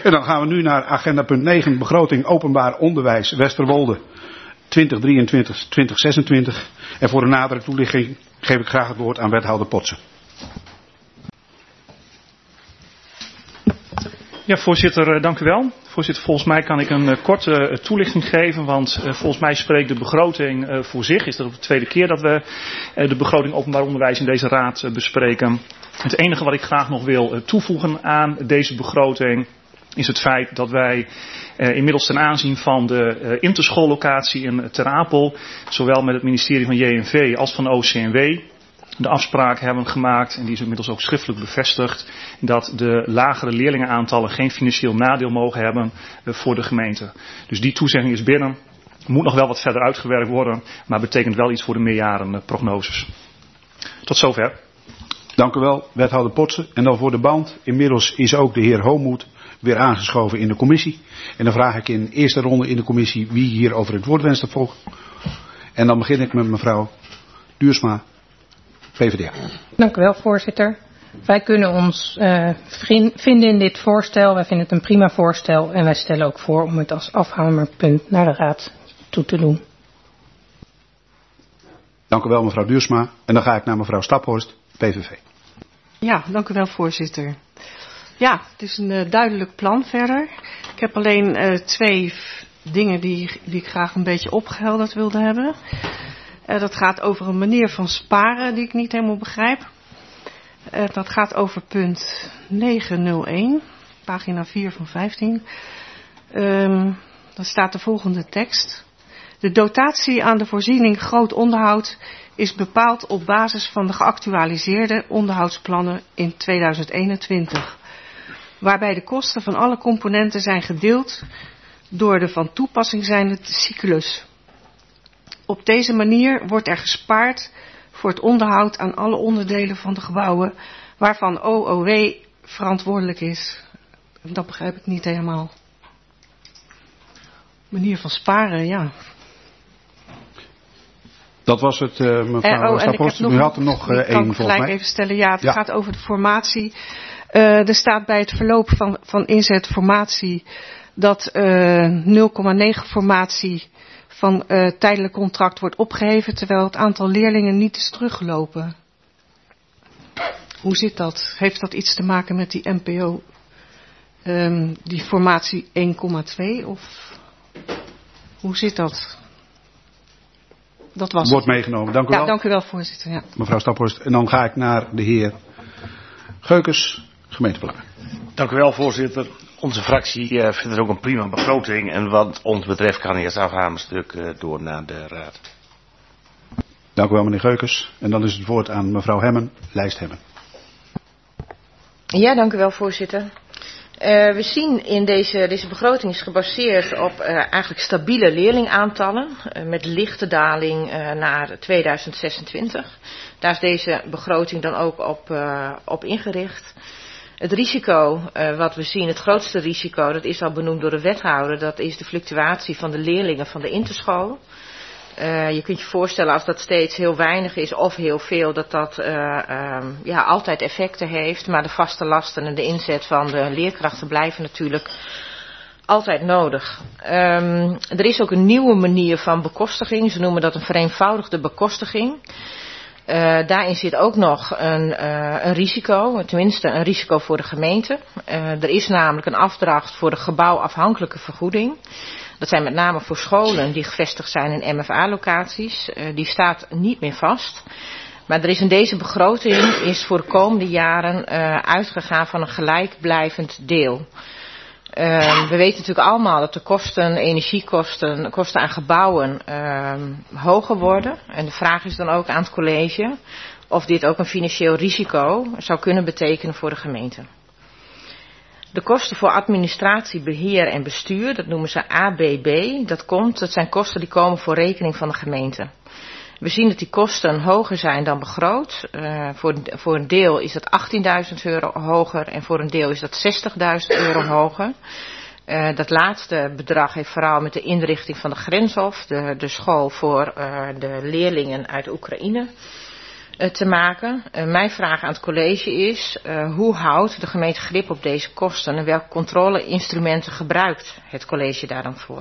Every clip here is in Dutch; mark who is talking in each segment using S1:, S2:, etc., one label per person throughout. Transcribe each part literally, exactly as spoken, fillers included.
S1: En dan gaan we nu naar agenda punt negen, begroting openbaar onderwijs Westerwolde twintig drieëntwintig tot twintig zesentwintig. En voor een nadere toelichting geef ik graag het woord aan wethouder Potsen.
S2: Ja, voorzitter, dank u wel. Voorzitter, volgens mij kan ik een uh, korte uh, toelichting geven, want uh, volgens mij spreekt de begroting uh, voor zich. Is dat ook de tweede keer dat we uh, de begroting openbaar onderwijs in deze raad uh, bespreken. Het enige wat ik graag nog wil uh, toevoegen aan deze begroting is het feit dat wij uh, inmiddels ten aanzien van de uh, interschoollocatie in Ter Apel, zowel met het ministerie van J N V als van O C M W, de afspraak hebben gemaakt, en die is inmiddels ook schriftelijk bevestigd, dat de lagere leerlingenaantallen geen financieel nadeel mogen hebben uh, voor de gemeente. Dus die toezegging is binnen. Moet nog wel wat verder uitgewerkt worden, maar betekent wel iets voor de meerjarenprognoses. Tot zover.
S1: Dank u wel, wethouder Potsen. En dan voor de band. Inmiddels is ook de heer Homoed weer aangeschoven in de commissie. En dan vraag ik in de eerste ronde in de commissie wie hier over het woord wenst te volgen. En dan begin ik met mevrouw Duursma, P v d A.
S3: Dank u wel, voorzitter. Wij kunnen ons uh, vinden in dit voorstel. Wij vinden het een prima voorstel. En wij stellen ook voor om het als afhamerpunt naar de raad toe te doen.
S1: Dank u wel, mevrouw Duursma. En dan ga ik naar mevrouw Staphorst, P V V.
S4: Ja, dank u wel, voorzitter. Ja, het is een uh, duidelijk plan verder. Ik heb alleen uh, twee dingen die, die ik graag een beetje opgehelderd wilde hebben. Uh, dat gaat over een manier van sparen die ik niet helemaal begrijp. Uh, dat gaat over punt negenhonderdéén, pagina vier van vijftien. Um, daar staat de volgende tekst. De dotatie aan de voorziening groot onderhoud is bepaald op basis van de geactualiseerde onderhoudsplannen in tweeduizend eenentwintig. Waarbij de kosten van alle componenten zijn gedeeld door de van toepassing zijnde cyclus. Op deze manier wordt er gespaard voor het onderhoud aan alle onderdelen van de gebouwen waarvan O O W verantwoordelijk is. Dat begrijp ik niet helemaal. Manier van sparen, ja.
S1: Dat was het, uh, mevrouw
S4: uh, oh,
S1: Staphorst. U had er nog uh, één, volgens mij.
S4: gelijk even stellen. Ja, het
S1: ja.
S4: gaat over de formatie. Uh, er staat bij het verloop van, van inzet formatie dat uh, nul komma negen formatie van uh, tijdelijk contract wordt opgeheven, terwijl het aantal leerlingen niet is teruggelopen. Hoe zit dat? Heeft dat iets te maken met die M P O, um, die formatie één komma twee? Of hoe zit dat? Dat was
S1: Wordt
S4: het.
S1: meegenomen. Dank u
S4: ja,
S1: wel.
S4: Dank u wel, voorzitter. Ja.
S1: Mevrouw Staphorst. En dan ga ik naar de heer Geukens, gemeentebelangen.
S5: Dank u wel, voorzitter. Onze fractie uh, vindt het ook een prima begroting. En wat ons betreft kan hij als afhamerstuk uh, door naar de raad.
S1: Dank u wel, meneer Geukens. En dan is het woord aan mevrouw Hemmen, lijst Hemmen.
S6: Ja, dank u wel, voorzitter. Uh, we zien in deze, deze begroting is gebaseerd op uh, eigenlijk stabiele leerlingaantallen uh, met lichte daling uh, naar tweeduizend zesentwintig. Daar is deze begroting dan ook op, uh, op ingericht. Het risico uh, wat we zien, het grootste risico, dat is al benoemd door de wethouder, dat is de fluctuatie van de leerlingen van de interschool. Uh, je kunt je voorstellen als dat steeds heel weinig is of heel veel, dat dat uh, uh, ja, altijd effecten heeft. Maar de vaste lasten en de inzet van de leerkrachten blijven natuurlijk altijd nodig. Um, er is ook een nieuwe manier van bekostiging, ze noemen dat een vereenvoudigde bekostiging. Uh, daarin zit ook nog een, uh, een risico, tenminste een risico voor de gemeente. Uh, er is namelijk een afdracht voor de gebouwafhankelijke vergoeding. Dat zijn met name voor scholen die gevestigd zijn in M F A-locaties. Uh, die staat niet meer vast. Maar er is in deze begroting is voor de komende jaren uh, uitgegaan van een gelijkblijvend deel. Uh, we weten natuurlijk allemaal dat de kosten, energiekosten, kosten aan gebouwen uh, hoger worden. En de vraag is dan ook aan het college of dit ook een financieel risico zou kunnen betekenen voor de gemeente. De kosten voor administratie, beheer en bestuur, dat noemen ze A B B, dat komt, dat zijn kosten die komen voor rekening van de gemeente. We zien dat die kosten hoger zijn dan begroot. Uh, voor, voor een deel is dat achttienduizend euro hoger en voor een deel is dat zestigduizend euro hoger. Uh, dat laatste bedrag heeft vooral met de inrichting van de Grenshof, de, de school voor uh, de leerlingen uit Oekraïne, uh, te maken. Uh, mijn vraag aan het college is, uh, hoe houdt de gemeente grip op deze kosten en welke controleinstrumenten gebruikt het college daar dan voor?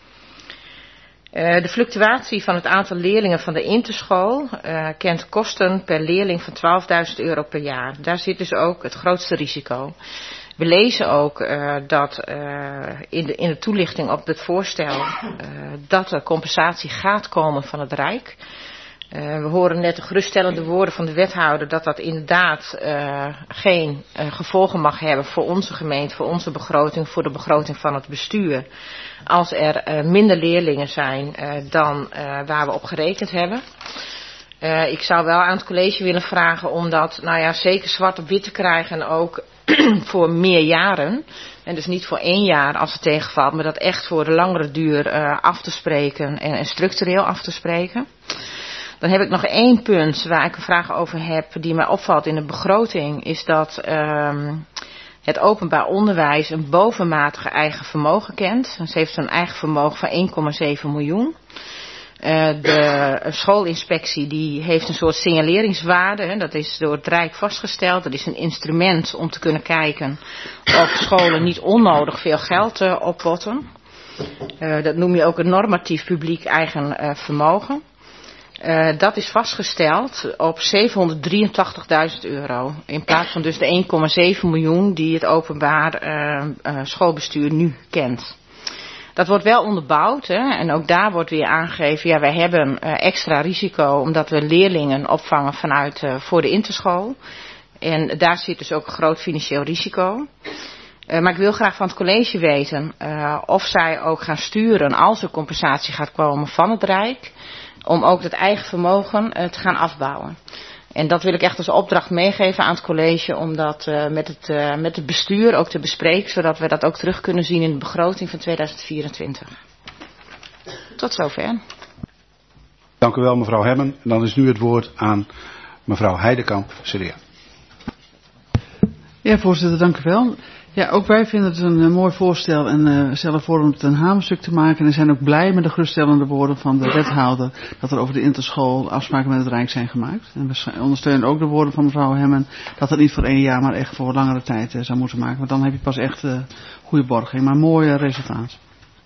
S6: Uh, de fluctuatie van het aantal leerlingen van de interschool uh, kent kosten per leerling van twaalfduizend euro per jaar. Daar zit dus ook het grootste risico. We lezen ook uh, dat uh, in, de, in de toelichting op het voorstel uh, dat er compensatie gaat komen van het Rijk. Uh, we horen net de geruststellende woorden van de wethouder dat dat inderdaad uh, geen uh, gevolgen mag hebben voor onze gemeente, voor onze begroting, voor de begroting van het bestuur. Als er uh, minder leerlingen zijn uh, dan uh, waar we op gerekend hebben. Uh, ik zou wel aan het college willen vragen om dat nou ja, zeker zwart op wit te krijgen en ook voor meer jaren. En dus niet voor één jaar als het tegenvalt, maar dat echt voor de langere duur uh, af te spreken en, en structureel af te spreken. Dan heb ik nog één punt waar ik een vraag over heb die mij opvalt in de begroting. Is dat um, het openbaar onderwijs een bovenmatige eigen vermogen kent. Ze heeft een eigen vermogen van één komma zeven miljoen. Uh, de schoolinspectie die heeft een soort signaleringswaarde. Hè, dat is door het Rijk vastgesteld. Dat is een instrument om te kunnen kijken of scholen niet onnodig veel geld uh, oppotten. Uh, dat noem je ook een normatief publiek eigen uh, vermogen. Uh, dat is vastgesteld op zevenhonderddrieëntachtigduizend euro. In plaats van dus de één komma zeven miljoen die het openbaar uh, uh, schoolbestuur nu kent. Dat wordt wel onderbouwd. Hè, en ook daar wordt weer aangegeven, ja, wij hebben uh, extra risico omdat we leerlingen opvangen vanuit uh, voor de interschool. En daar zit dus ook een groot financieel risico. Uh, maar ik wil graag van het college weten uh, of zij ook gaan sturen als er compensatie gaat komen van het Rijk. Om ook het eigen vermogen uh, te gaan afbouwen. En dat wil ik echt als opdracht meegeven aan het college. Om dat uh, met, het, uh, met het bestuur ook te bespreken. Zodat we dat ook terug kunnen zien in de begroting van tweeduizend vierentwintig. Tot zover.
S1: Dank u wel mevrouw Hemmen. En dan is nu het woord aan mevrouw Heidekamp, C D A.
S7: Ja, voorzitter, dank u wel. Ja, ook wij vinden het een uh, mooi voorstel en uh, stellen voor om het een hamerstuk te maken. En zijn ook blij met de geruststellende woorden van de wethouder dat er over de interschool afspraken met het Rijk zijn gemaakt. En we ondersteunen ook de woorden van mevrouw Hemmen dat het niet voor één jaar, maar echt voor langere tijd uh, zou moeten maken. Want dan heb je pas echt uh, goede borging, maar mooi uh, resultaat.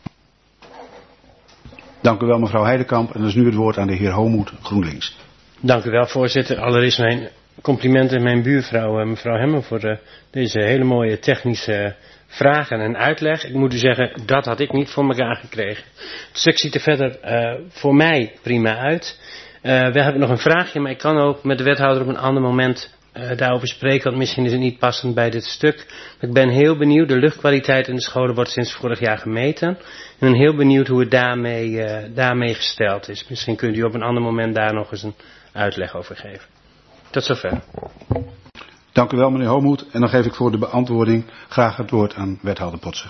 S1: Dank u wel mevrouw Heidekamp. En dan is nu het woord aan de heer Homoed, GroenLinks.
S8: Dank u wel voorzitter. Allereerst mijn complimenten aan mijn buurvrouw mevrouw Hemmen voor uh, deze hele mooie technische vragen en uitleg. Ik moet u zeggen, dat had ik niet voor elkaar gekregen. Het stuk ziet er verder uh, voor mij prima uit. Uh, we hebben nog een vraagje, maar ik kan ook met de wethouder op een ander moment uh, daarover spreken, want misschien is het niet passend bij dit stuk. Maar ik ben heel benieuwd, de luchtkwaliteit in de scholen wordt sinds vorig jaar gemeten. En ik ben heel benieuwd hoe het daarmee, uh, daarmee gesteld is. Misschien kunt u op een ander moment daar nog eens een uitleg over geven. Tot zover.
S1: Dank u wel meneer Homoed. En dan geef ik voor de beantwoording graag het woord aan wethouder Potsen.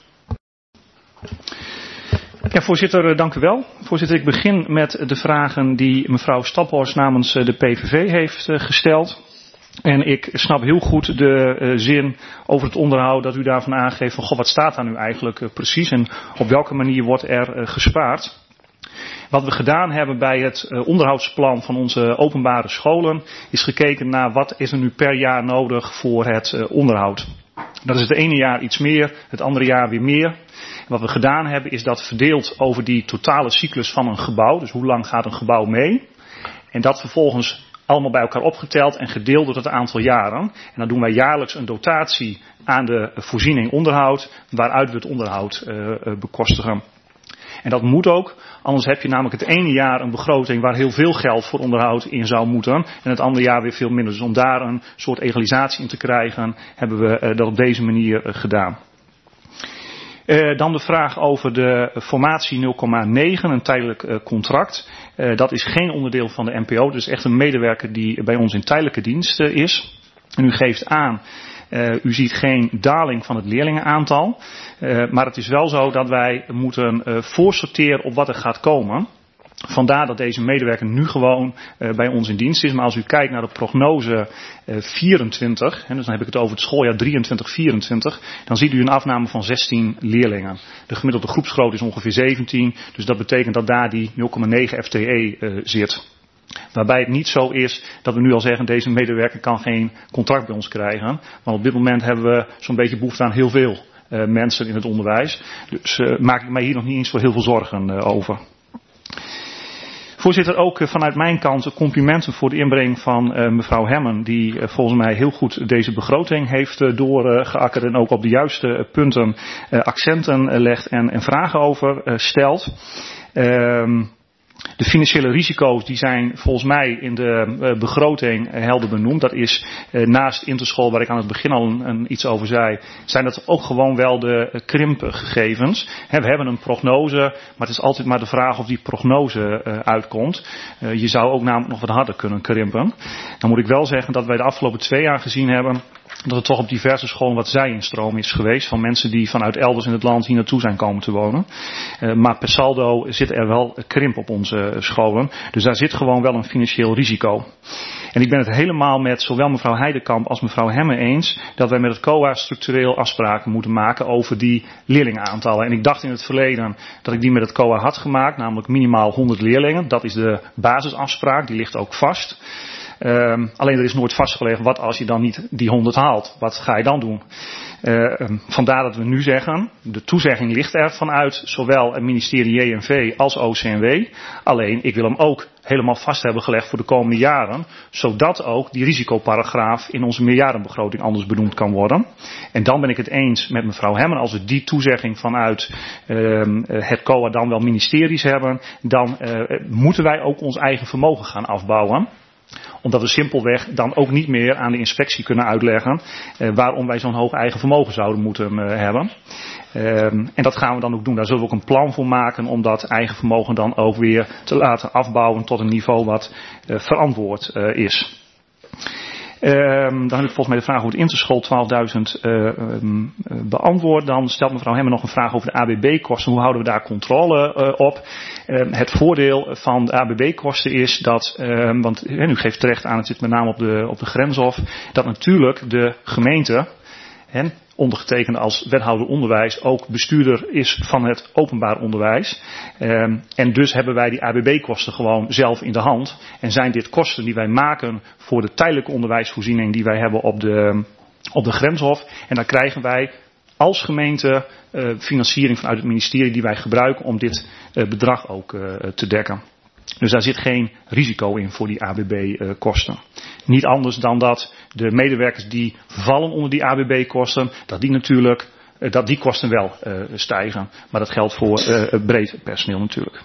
S2: Ja, voorzitter, dank u wel. Voorzitter, ik begin met de vragen die mevrouw Staphorst namens de P V V heeft gesteld. En ik snap heel goed de uh, zin over het onderhoud dat u daarvan aangeeft van goh, wat staat daar nu eigenlijk uh, precies en op welke manier wordt er uh, gespaard. Wat we gedaan hebben bij het uh, onderhoudsplan van onze openbare scholen is gekeken naar wat is er nu per jaar nodig voor het uh, onderhoud. Dat is het ene jaar iets meer, het andere jaar weer meer. En wat we gedaan hebben is dat verdeeld over die totale cyclus van een gebouw. Dus hoe lang gaat een gebouw mee. En dat vervolgens allemaal bij elkaar opgeteld en gedeeld door het aantal jaren. En dan doen wij jaarlijks een dotatie aan de voorziening onderhoud, waaruit we het onderhoud uh, uh, bekostigen. En dat moet ook, anders heb je namelijk het ene jaar een begroting waar heel veel geld voor onderhoud in zou moeten. En het andere jaar weer veel minder. Dus om daar een soort egalisatie in te krijgen, hebben we uh, dat op deze manier uh, gedaan. Uh, dan de vraag over de formatie nul komma negen, een tijdelijk uh, contract. Uh, dat is geen onderdeel van de N P O. Dus echt een medewerker die bij ons in tijdelijke dienst uh, is. En u geeft aan, uh, u ziet geen daling van het leerlingenaantal. Uh, maar het is wel zo dat wij moeten uh, voorsorteren op wat er gaat komen. Vandaar dat deze medewerker nu gewoon uh, bij ons in dienst is. Maar als u kijkt naar de prognose uh, vierentwintig, hè, dus dan heb ik het over het schooljaar drieëntwintig vierentwintig, dan ziet u een afname van zestien leerlingen. De gemiddelde groepsgrootte is ongeveer zeventien, dus dat betekent dat daar die nul komma negen F T E uh, zit. Waarbij het niet zo is dat we nu al zeggen, deze medewerker kan geen contract bij ons krijgen. Want op dit moment hebben we zo'n beetje behoefte aan heel veel uh, mensen in het onderwijs. Dus uh, maak ik mij hier nog niet eens voor heel veel zorgen uh, over. Voorzitter, ook uh, vanuit mijn kant complimenten voor de inbreng van uh, mevrouw Hemmen. Die uh, volgens mij heel goed deze begroting heeft uh, doorgeakkerd. Uh, en ook op de juiste uh, punten uh, accenten uh, legt en, en vragen over uh, stelt. Uh, De financiële risico's die zijn volgens mij in de uh, begroting uh, helder benoemd. Dat is uh, naast Interschool, waar ik aan het begin al een, een, iets over zei, zijn dat ook gewoon wel de uh, krimpgegevens. He, we hebben een prognose, maar het is altijd maar de vraag of die prognose uh, uitkomt. Uh, je zou ook namelijk nog wat harder kunnen krimpen. Dan moet ik wel zeggen dat wij de afgelopen twee jaar gezien hebben dat er toch op diverse scholen wat zijinstroom is geweest van mensen die vanuit elders in het land hier naartoe zijn komen te wonen. Uh, maar per saldo zit er wel krimp op onze scholen. Dus daar zit gewoon wel een financieel risico. En ik ben het helemaal met zowel mevrouw Heidekamp als mevrouw Hemme eens dat wij met het C O A structureel afspraken moeten maken over die leerlingenaantallen. En ik dacht in het verleden dat ik die met het C O A had gemaakt, namelijk minimaal honderd leerlingen. Dat is de basisafspraak, die ligt ook vast. Um, alleen er is nooit vastgelegd, wat als je dan niet die honderd haalt? Wat ga je dan doen? Uh, um, vandaar dat we nu zeggen, de toezegging ligt er vanuit zowel het ministerie J N V als O C M W. Alleen, ik wil hem ook helemaal vast hebben gelegd voor de komende jaren, zodat ook die risicoparagraaf in onze meerjarenbegroting anders benoemd kan worden. En dan ben ik het eens met mevrouw Hemmen, als we die toezegging vanuit uh, het C O A dan wel ministeries hebben, dan uh, moeten wij ook ons eigen vermogen gaan afbouwen. Omdat we simpelweg dan ook niet meer aan de inspectie kunnen uitleggen uh, waarom wij zo'n hoog eigen vermogen zouden moeten uh, hebben. Uh, en dat gaan we dan ook doen. Daar zullen we ook een plan voor maken om dat eigen vermogen dan ook weer te laten afbouwen tot een niveau wat uh, verantwoord uh, is. Um, dan heb ik volgens mij de vraag over het Interschool twaalfduizend uh, um, uh, beantwoord. Dan stelt mevrouw Hemmen nog een vraag over de A B B-kosten. Hoe houden we daar controle uh, op? Uh, het voordeel van de A B B-kosten is dat, uh, want uh, u geeft terecht aan, het zit met name op de, op de grenshof, dat natuurlijk de gemeente, hè, ondergetekende als wethouder onderwijs, ook bestuurder is van het openbaar onderwijs. Um, en dus hebben wij die A B B-kosten gewoon zelf in de hand. En zijn dit kosten die wij maken voor de tijdelijke onderwijsvoorziening die wij hebben op de, op de grenshof. En dan krijgen wij als gemeente uh, financiering vanuit het ministerie die wij gebruiken om dit uh, bedrag ook uh, te dekken. Dus daar zit geen risico in voor die A B B-kosten. Niet anders dan dat de medewerkers die vallen onder die A B B-kosten, dat die natuurlijk, dat die kosten wel uh, stijgen. Maar dat geldt voor uh, breed personeel natuurlijk.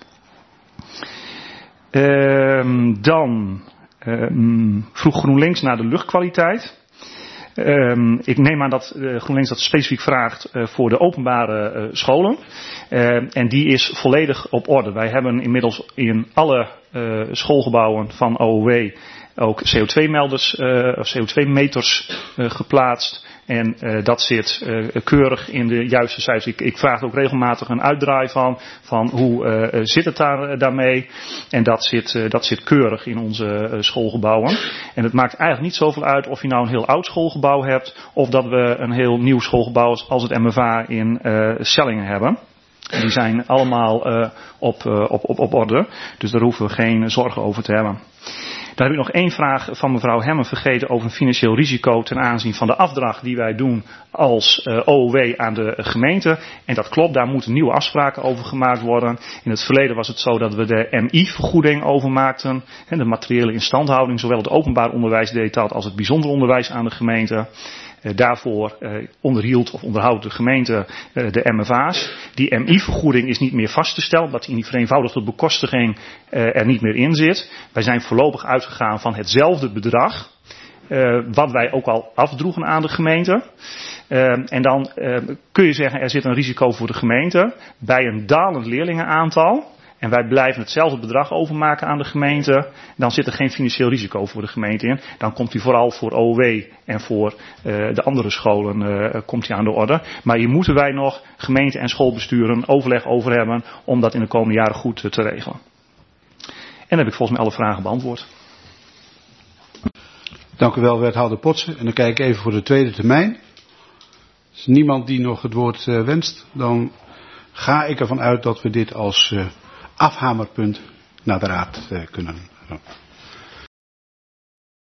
S2: Uh, dan uh, vroeg GroenLinks naar de luchtkwaliteit. Um, ik neem aan dat uh, GroenLinks dat specifiek vraagt uh, voor de openbare uh, scholen. Uh, en die is volledig op orde. Wij hebben inmiddels in alle uh, schoolgebouwen van O O W ook C O twee melders, uh, of C O twee meters uh, geplaatst. En uh, dat zit uh, keurig in de juiste cijfers. Ik, ik vraag er ook regelmatig een uitdraai van, van hoe uh, zit het daar, uh, daarmee. En dat zit, uh, dat zit keurig in onze uh, schoolgebouwen. En het maakt eigenlijk niet zoveel uit of je nou een heel oud schoolgebouw hebt, of dat we een heel nieuw schoolgebouw als het M F A in uh, Sellingen hebben. Die zijn allemaal uh, op, uh, op, op, op orde. Dus daar hoeven we geen zorgen over te hebben. Dan heb ik nog één vraag van mevrouw Hemmen vergeten over een financieel risico ten aanzien van de afdracht die wij doen als uh, O O W aan de gemeente. En dat klopt, daar moeten nieuwe afspraken over gemaakt worden. In het verleden was het zo dat we de M I-vergoeding overmaakten. En de materiële instandhouding, zowel het openbaar onderwijs deed dat als het bijzonder onderwijs aan de gemeente. Uh, daarvoor uh, onderhield of onderhoudt de gemeente uh, de M F A's. Die M I-vergoeding is niet meer vast te stellen, omdat die in die vereenvoudigde bekostiging uh, er niet meer in zit. Wij zijn voorlopig uitgegaan van hetzelfde bedrag, uh, wat wij ook al afdroegen aan de gemeente. Uh, en dan uh, kun je zeggen, er zit een risico voor de gemeente bij een dalend leerlingenaantal. En wij blijven hetzelfde bedrag overmaken aan de gemeente. Dan zit er geen financieel risico voor de gemeente in. Dan komt die vooral voor O O W en voor uh, de andere scholen uh, komt die aan de orde. Maar hier moeten wij nog gemeente en schoolbesturen overleg over hebben om dat in de komende jaren goed uh, te regelen. En dan heb ik volgens mij alle vragen beantwoord.
S1: Dank u wel, wethouder Potsen. En dan kijk ik even voor de tweede termijn. Is niemand die nog het woord uh, wenst, dan ga ik ervan uit dat we dit als uh, afhamerpunt naar de raad uh, kunnen.